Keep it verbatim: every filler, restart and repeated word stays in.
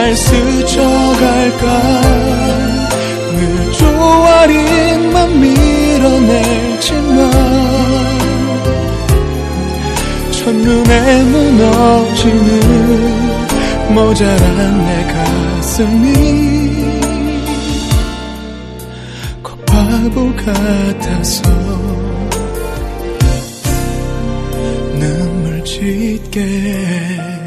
날 스쳐갈까. 늘 쪼아린만 밀어내지만 첫눈에 무너지는 모자란 내 가슴이 꼭 바보 같아서 눈물 짓게